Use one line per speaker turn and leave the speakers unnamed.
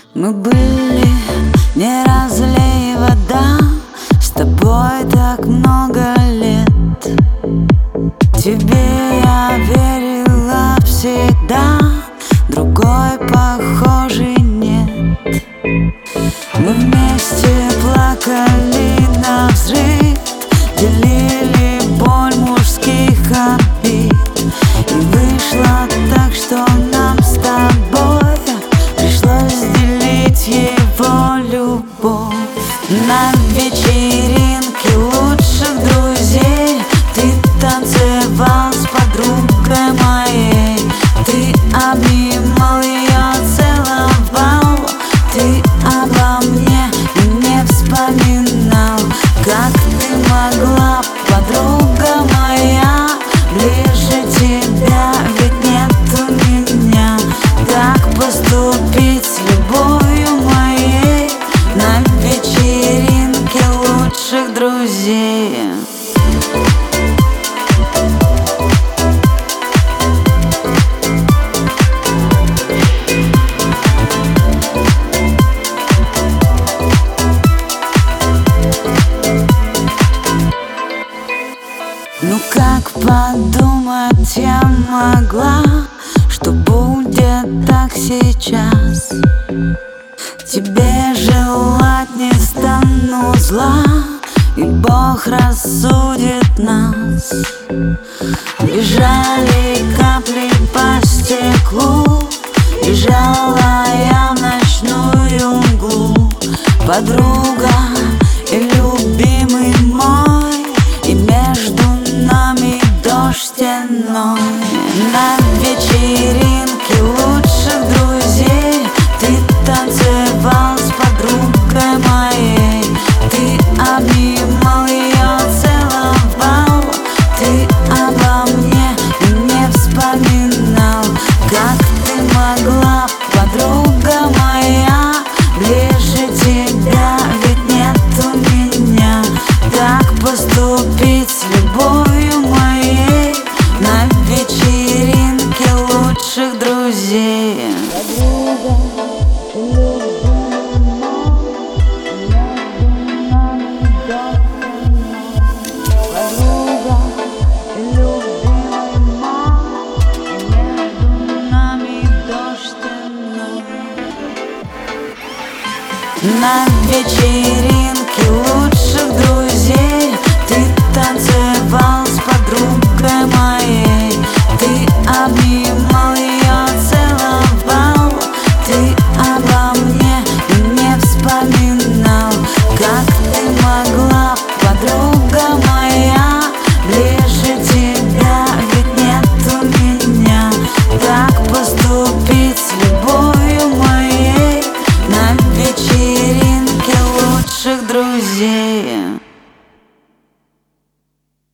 Мы были не разлей вода, с тобой так много лет. Тебе я верила всегда, другой похожий нет. Мы вместе плакали навзрыд, делили боль мужских обид. И вышло так, что нам с тобой пришлось делить его любовь. На вечеринке лучших друзей ты танцевал с подругой моей. Ты обнимал ее, целовал, ты обо мне не вспоминал. Как ты могла, подруга моя, ближе тебя ведь нету меня. Так поступить с любовью моей на вечеринке лучших друзей. Ну как подумать я могла, что будет так сейчас? Тебе желать не стану зла, и Бог рассудит нас. Бежали капли по стеклу, бежала я в ночную мглу. Подруга и любимый мой, и между нами дождь стеной. На вечеринке лучших друзей ты танцевал с подругой моей. Ты обнимал ее, целовал, ты обо мне не вспоминал. Как ты могла, подруга моя, ближе тебя ведь нету меня. Так поступить с любовью моей на вечеринке лучших друзей. На вечеринке